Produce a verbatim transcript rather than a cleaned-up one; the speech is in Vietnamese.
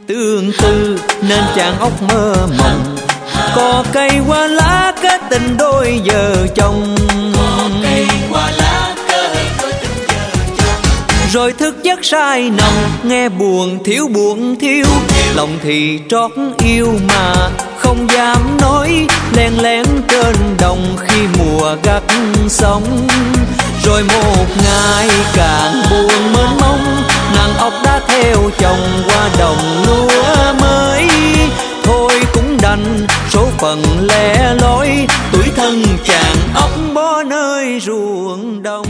tương tư nên chàng óc mơ mộng. Cò cây qua lá kết tình đôi vợ chồng. Cò cây qua lá kết đôi tình vợ chồng. Rồi thức giấc say nồng, nghe buồn thiếu buồn thiếu, lòng thì trót yêu mà không dám nói, len lén trên đồng khi mùa gặt xong. Rồi một ngày càng buồn mênh mông, nàng ốc đã theo chồng qua đồng lúa mới. Thôi cũng đành số phận lẻ loi, tuổi thân chàng ốc bó nơi ruộng đồng.